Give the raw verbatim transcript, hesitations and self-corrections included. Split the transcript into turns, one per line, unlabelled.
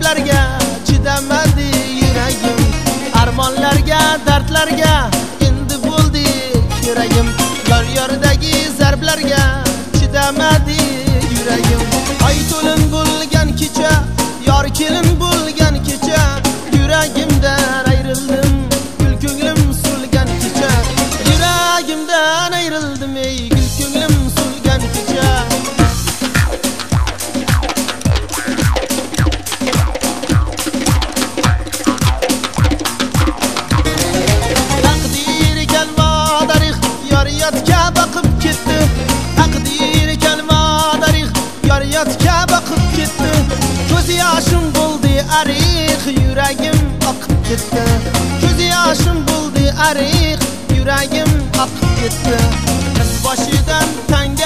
zarbalarga chidamadi yuragim, armonlarga dardlarga endi bo'ldi keragim. Yor yordagi zarbalarga chidamadi yuragim. Ay to'lin bo'lgan kecha, yor kelin bo'lgan kecha, yuragimdan ayrildim, gul ko'nglim so'lgan kecha. Yuragimdan ayrildim ey gul ko'nglim so'lgan kecha. Taqdir ekan modarix, yor yotga boqib ketdi. Taqdir ekan modarix, yor yotga boqib ketdi. Ko'z yoshim bo'ldi ariq, yuragim oqib ketdi. Ko'z yoshim bo'ldi ariq, yuragim oqib ketdi. Qiz boshidan tang